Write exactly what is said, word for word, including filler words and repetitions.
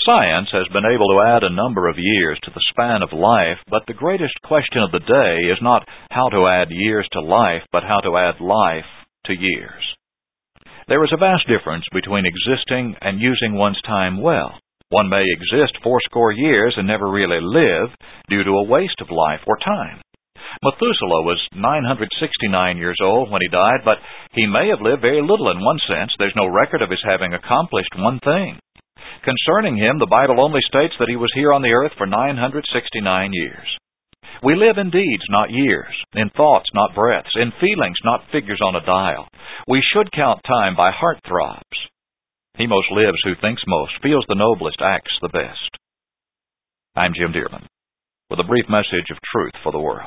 Science has been able to add a number of years to the span of life, but the greatest question of the day is not how to add years to life, but how to add life to years. There is a vast difference between existing and using one's time well. One may exist fourscore years and never really live due to a waste of life or time. Methuselah was nine hundred sixty-nine years old when he died, but he may have lived very little in one sense. There's no record of his having accomplished one thing. Concerning him, the Bible only states that he was here on the earth for nine hundred sixty-nine years. We live in deeds, not years, in thoughts, not breaths, in feelings, not figures on a dial. We should count time by heart throbs. He most lives who thinks most, feels the noblest, acts the best. I'm Jim Dearman, with a brief message of truth for the world.